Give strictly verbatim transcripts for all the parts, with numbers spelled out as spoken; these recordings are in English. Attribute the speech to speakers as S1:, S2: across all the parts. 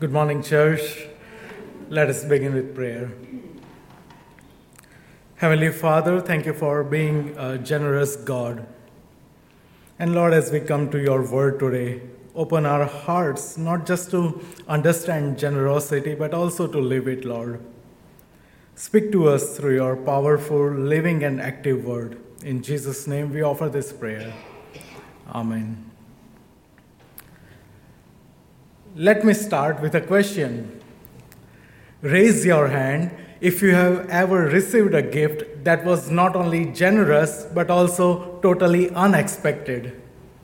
S1: Good morning, church. Let us begin with prayer. Heavenly Father, thank you for being a generous God. And Lord, as we come to your word today, open our hearts not just to understand generosity, but also to live it, Lord. Speak to us through your powerful, living, and active word. In Jesus' name, we offer this prayer. Amen. Let me start with a question. Raise your hand if you have ever received a gift that was not only generous, but also totally unexpected.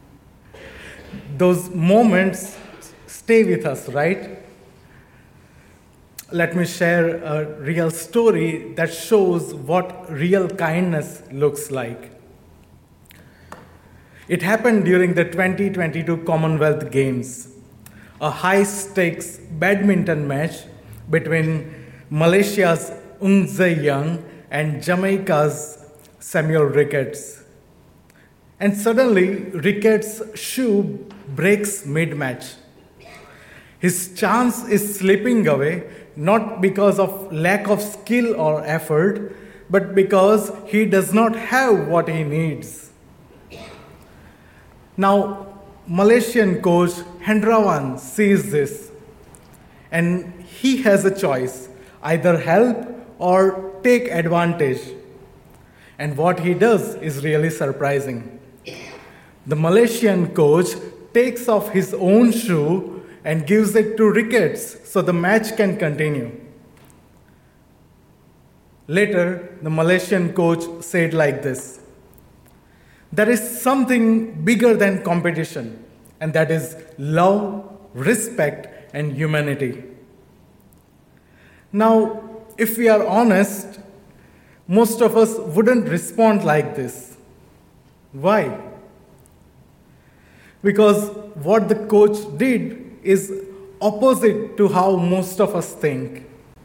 S1: Those moments stay with us, right? Let me share a real story that shows what real kindness looks like. It happened during the twenty twenty-two Commonwealth Games, a high-stakes badminton match between Malaysia's Ung Zae Young and Jamaica's Samuel Ricketts. And suddenly, Ricketts' shoe breaks mid-match. His chance is slipping away, not because of lack of skill or effort, but because he does not have what he needs. Now, Malaysian coach Hendrawan sees this, and he has a choice, either help or take advantage. And what he does is really surprising. The Malaysian coach takes off his own shoe and gives it to Ricketts so the match can continue. Later, the Malaysian coach said like this: "There is something bigger than competition, and that is love, respect, and humanity." Now, if we are honest, most of us wouldn't respond like this. Why? Because what the coach did is opposite to how most of us think.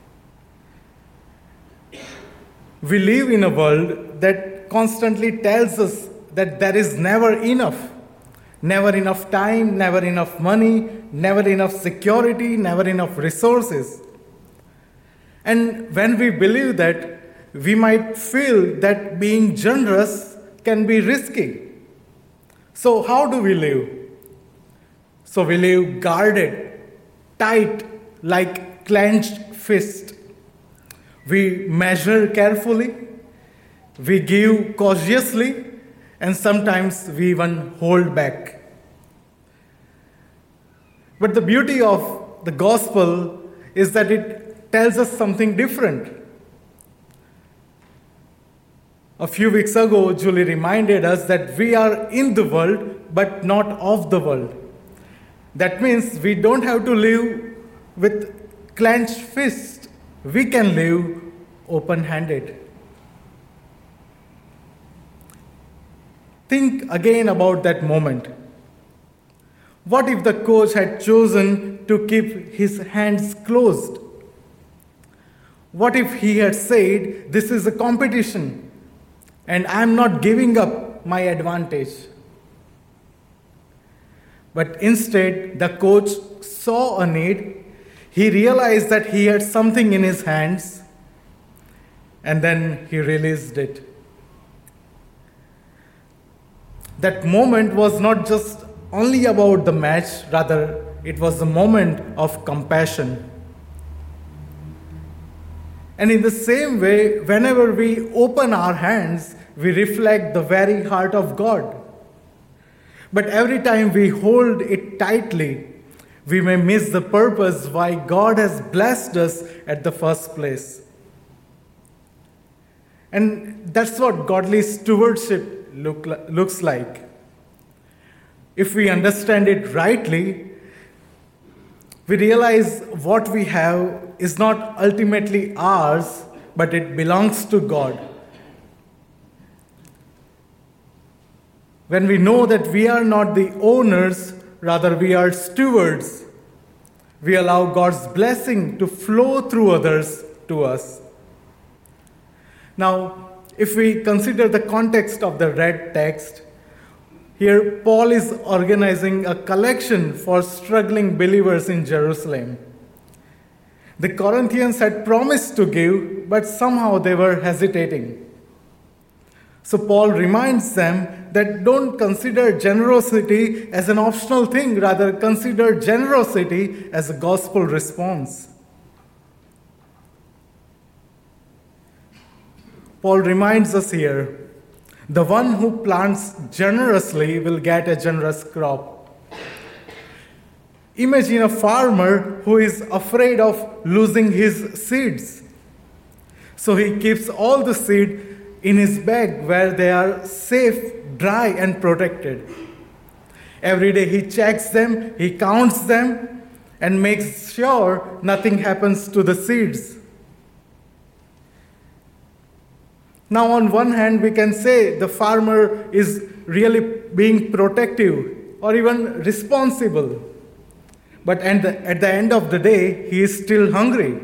S1: We live in a world that constantly tells us that there is never enough. Never enough time, never enough money, never enough security, never enough resources. And when we believe that, we might feel that being generous can be risky. So how do we live? So we live guarded, tight, like clenched fist. We measure carefully, we give cautiously, and sometimes we even hold back. But the beauty of the gospel is that it tells us something different. A few weeks ago, Julie reminded us that we are in the world, but not of the world. That means we don't have to live with clenched fists. We can live open-handed. Think again about that moment. What if the coach had chosen to keep his hands closed? What if he had said, "This is a competition, and I'm not giving up my advantage"? But instead, the coach saw a need. He realized that he had something in his hands, and then he released it. That moment was not just only about the match, rather, it was a moment of compassion. And in the same way, whenever we open our hands, we reflect the very heart of God. But every time we hold it tightly, we may miss the purpose why God has blessed us at the first place. And that's what godly stewardship look, looks like. If we understand it rightly, we realize what we have is not ultimately ours, but it belongs to God. When we know that we are not the owners, rather we are stewards, we allow God's blessing to flow through others to us. Now, if we consider the context of the read text, here Paul is organizing a collection for struggling believers in Jerusalem. The Corinthians had promised to give, but somehow they were hesitating. So Paul reminds them that don't consider generosity as an optional thing, rather consider generosity as a gospel response. Paul reminds us here, the one who plants generously will get a generous crop. Imagine a farmer who is afraid of losing his seeds. So he keeps all the seed in his bag where they are safe, dry, and protected. Every day he checks them, he counts them, and makes sure nothing happens to the seeds. Now, on one hand, we can say the farmer is really being protective or even responsible. But at the, at the end of the day, he is still hungry.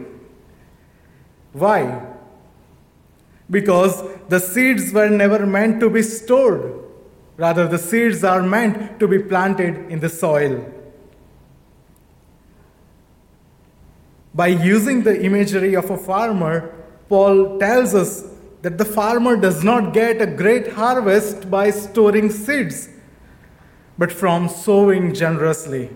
S1: Why? Because the seeds were never meant to be stored. Rather, the seeds are meant to be planted in the soil. By using the imagery of a farmer, Paul tells us that the farmer does not get a great harvest by storing seeds, but from sowing generously.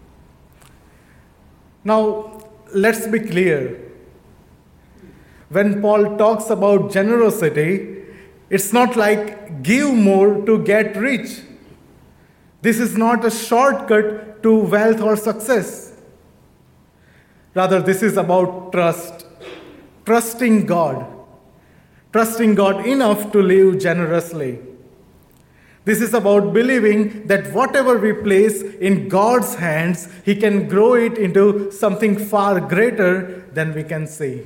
S1: Now, let's be clear. When Paul talks about generosity, it's not like give more to get rich. This is not a shortcut to wealth or success. Rather, this is about trust. Trusting God. Trusting God enough to live generously. This is about believing that whatever we place in God's hands, He can grow it into something far greater than we can see.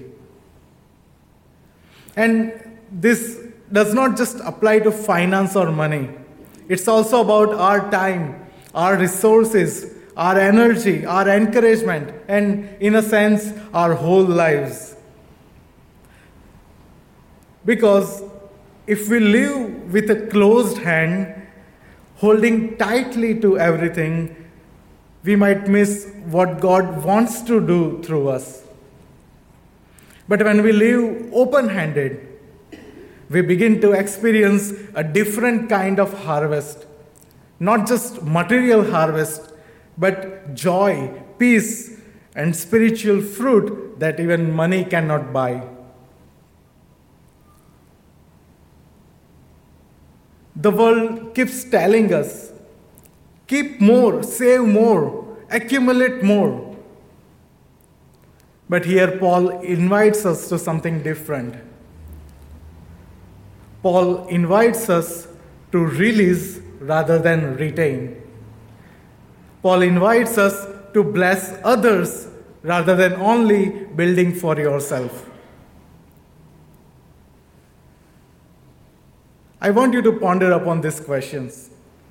S1: And this does not just apply to finance or money. It's also about our time, our resources, our energy, our encouragement, and in a sense, our whole lives. Because if we live with a closed hand, holding tightly to everything, we might miss what God wants to do through us. But when we live open-handed, we begin to experience a different kind of harvest. Not just material harvest, but joy, peace, and spiritual fruit that even money cannot buy. The world keeps telling us, keep more, save more, accumulate more. But here Paul invites us to something different. Paul invites us to release rather than retain. Paul invites us to bless others rather than only building for yourself. I want you to ponder upon these questions.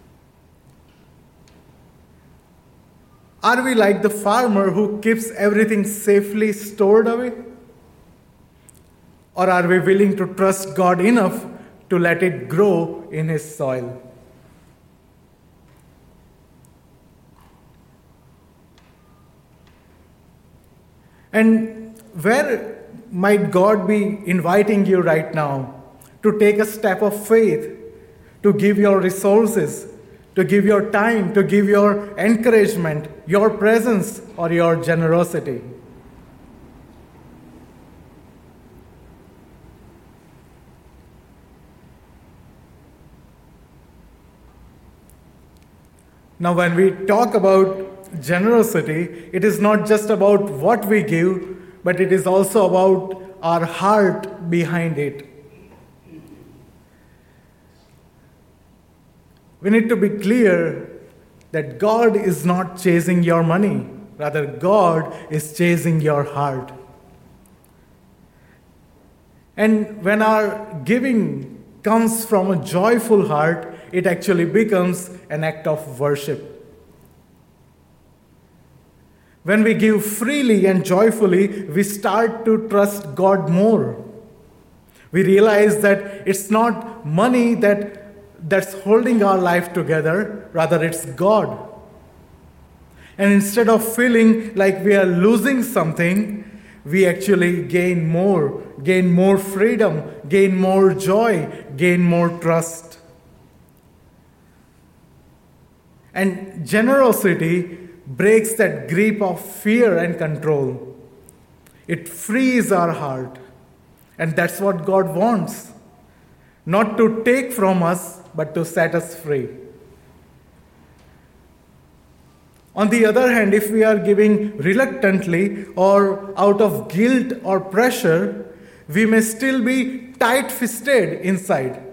S1: Are we like the farmer who keeps everything safely stored away? Or are we willing to trust God enough to let it grow in His soil? And where might God be inviting you right now? To take a step of faith, to give your resources, to give your time, to give your encouragement, your presence, or your generosity. Now, when we talk about generosity, it is not just about what we give, but it is also about our heart behind it. We need to be clear that God is not chasing your money. Rather, God is chasing your heart. And when our giving comes from a joyful heart, it actually becomes an act of worship. When we give freely and joyfully, we start to trust God more. We realize that it's not money that that's holding our life together, rather it's God. And instead of feeling like we are losing something, we actually gain more, gain more freedom, gain more joy, gain more trust. And generosity breaks that grip of fear and control. It frees our heart. And that's what God wants. Not to take from us, but to set us free. On the other hand, if we are giving reluctantly or out of guilt or pressure, we may still be tight-fisted inside.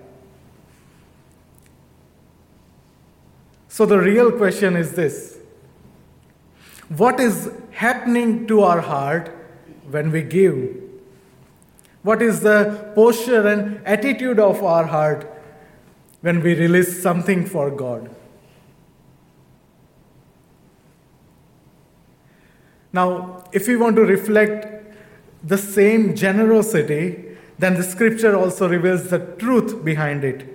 S1: So the real question is this: what is happening to our heart when we give? What is the posture and attitude of our heart when we release something for God? Now, if we want to reflect the same generosity, then the scripture also reveals the truth behind it.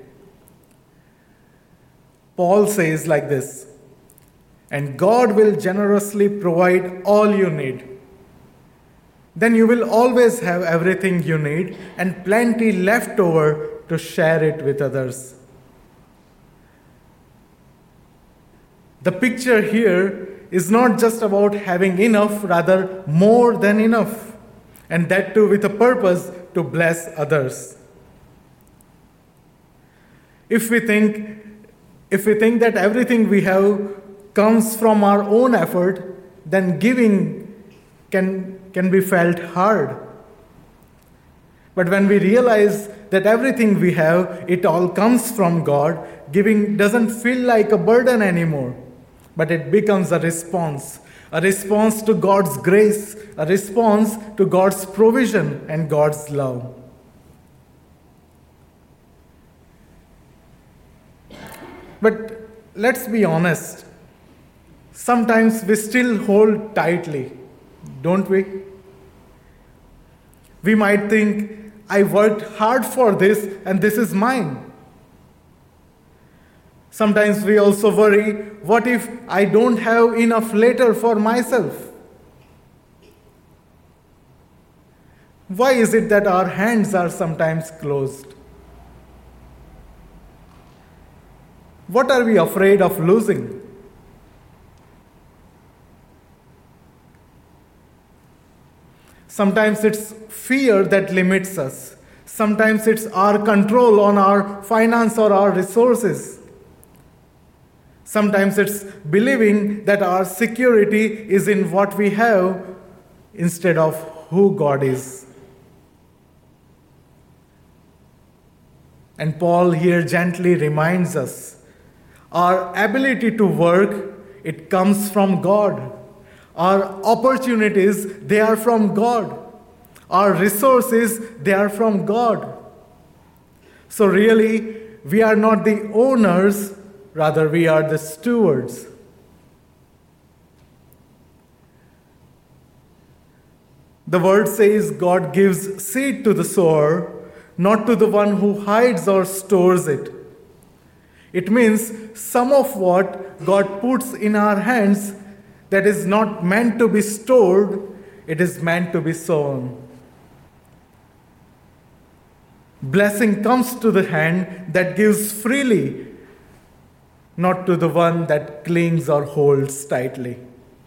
S1: Paul says like this, "And God will generously provide all you need. Then you will always have everything you need and plenty left over to share it with others." The picture here is not just about having enough, rather more than enough, and that too with a purpose to bless others. If we think, if we think that everything we have comes from our own effort, then giving can, can be felt hard. But when we realize that everything we have, it all comes from God, giving doesn't feel like a burden anymore. But it becomes a response, a response to God's grace, a response to God's provision and God's love. But let's be honest, sometimes we still hold tightly, don't we? We might think, I worked hard for this and this is mine. Sometimes we also worry, what if I don't have enough later for myself? Why is it that our hands are sometimes closed? What are we afraid of losing? Sometimes it's fear that limits us. Sometimes it's our control on our finance or our resources. Sometimes it's believing that our security is in what we have instead of who God is. And Paul here gently reminds us, our ability to work, it comes from God. Our opportunities, they are from God. Our resources, they are from God. So really, we are not the owners, rather, we are the stewards. The word says God gives seed to the sower, not to the one who hides or stores it. It means some of what God puts in our hands that is not meant to be stored, it is meant to be sown. Blessing comes to the hand that gives freely, not to the one that clings or holds tightly.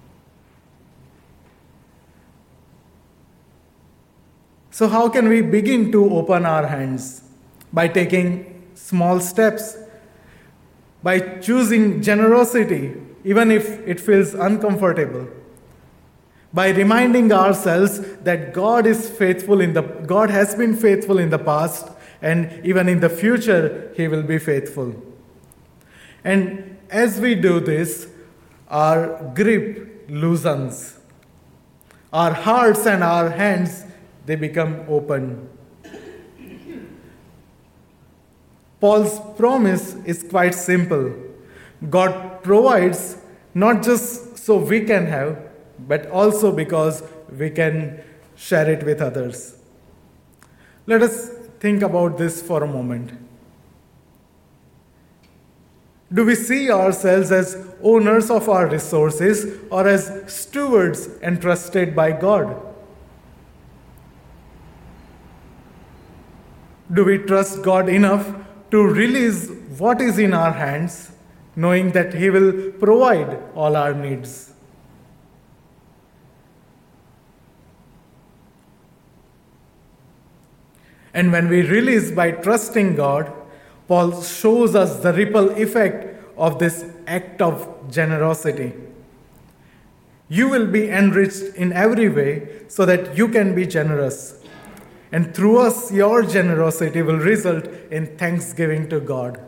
S1: So how can we begin to open our hands? By taking small steps, by choosing generosity, even if it feels uncomfortable, by reminding ourselves that God is faithful in the God has been faithful in the past, and even in the future He will be faithful. And as we do this, our grip loosens. Our hearts and our hands, they become open. Paul's promise is quite simple. God provides not just so we can have, but also because we can share it with others. Let us think about this for a moment. Do we see ourselves as owners of our resources or as stewards entrusted by God? Do we trust God enough to release what is in our hands, knowing that He will provide all our needs? And when we release by trusting God, Paul shows us the ripple effect of this act of generosity. You will be enriched in every way so that you can be generous. And through us, your generosity will result in thanksgiving to God.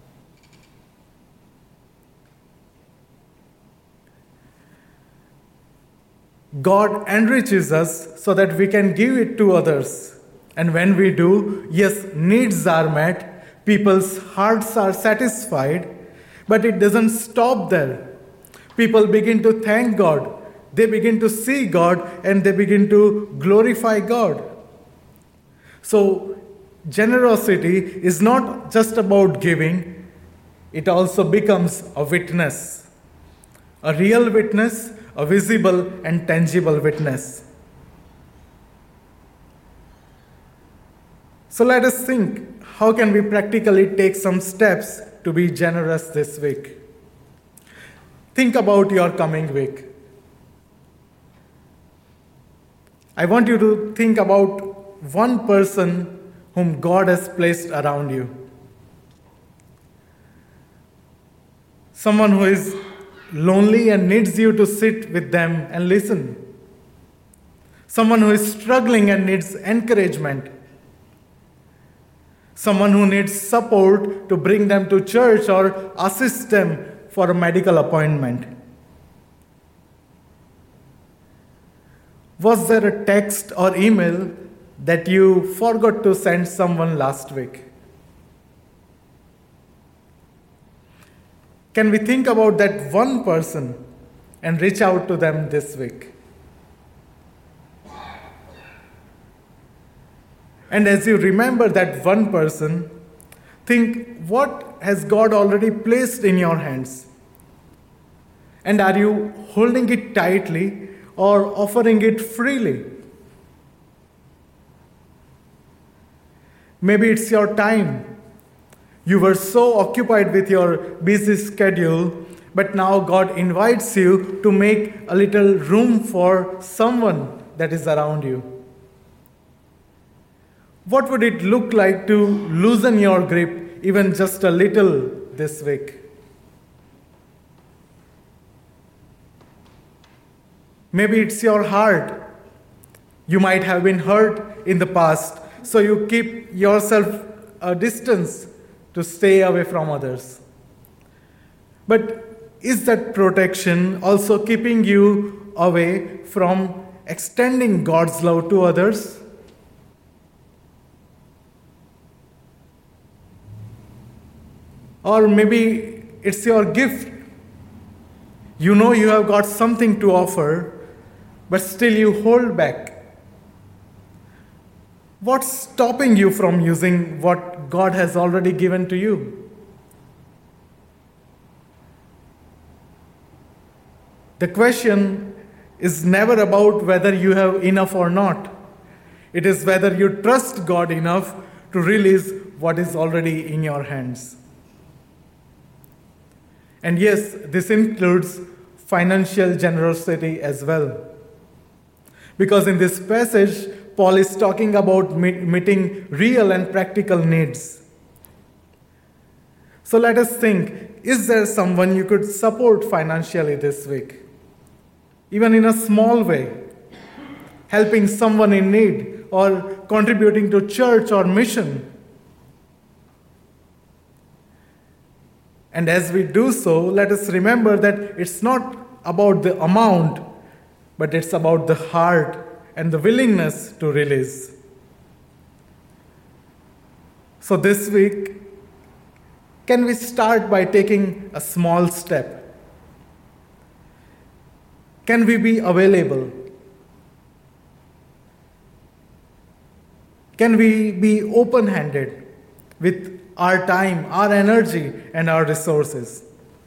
S1: God enriches us so that we can give it to others. And when we do, yes, needs are met, people's hearts are satisfied, but it doesn't stop there. People begin to thank God, they begin to see God, and they begin to glorify God. So, generosity is not just about giving, it also becomes a witness, a real witness, a visible and tangible witness. So let us think, how can we practically take some steps to be generous this week? Think about your coming week. I want you to think about one person whom God has placed around you. Someone who is lonely and needs you to sit with them and listen. Someone who is struggling and needs encouragement. Someone who needs support to bring them to church or assist them for a medical appointment. Was there a text or email that you forgot to send someone last week? Can we think about that one person and reach out to them this week? And as you remember that one person, think, what has God already placed in your hands? And are you holding it tightly or offering it freely? Maybe it's your time. You were so occupied with your busy schedule, but now God invites you to make a little room for someone that is around you. What would it look like to loosen your grip even just a little this week? Maybe it's your heart. You might have been hurt in the past, so you keep yourself a distance to stay away from others. But is that protection also keeping you away from extending God's love to others? Or maybe it's your gift. You know you have got something to offer, but still you hold back. What's stopping you from using what God has already given to you? The question is never about whether you have enough or not. It is whether you trust God enough to release what is already in your hands. And yes, this includes financial generosity as well. Because in this passage, Paul is talking about meeting real and practical needs. So let us think, is there someone you could support financially this week? Even in a small way, helping someone in need or contributing to church or mission. And as we do so, let us remember that it's not about the amount, but it's about the heart and the willingness to release. So this week, can we start by taking a small step? Can we be available? Can we be open-handed with our time, our energy, and our resources?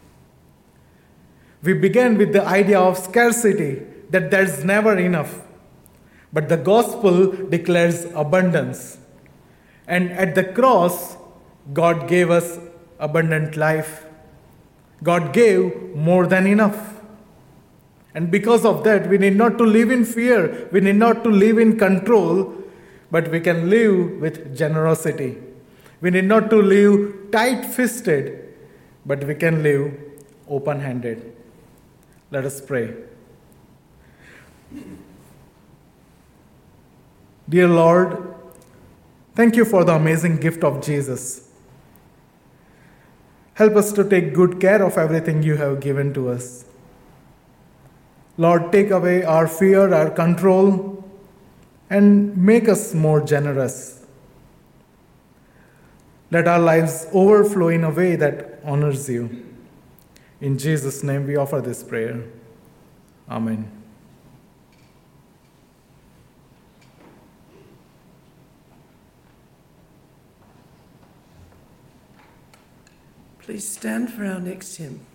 S1: We began with the idea of scarcity, that there's never enough. But the gospel declares abundance. And at the cross, God gave us abundant life. God gave more than enough. And because of that, we need not to live in fear. We need not to live in control, but we can live with generosity. We need not to live tight-fisted, but we can live open-handed. Let us pray. Dear Lord, thank you for the amazing gift of Jesus. Help us to take good care of everything you have given to us. Lord, take away our fear, our control, and make us more generous. Let our lives overflow in a way that honors you. In Jesus' name we offer this prayer. Amen.
S2: Please stand for our next hymn.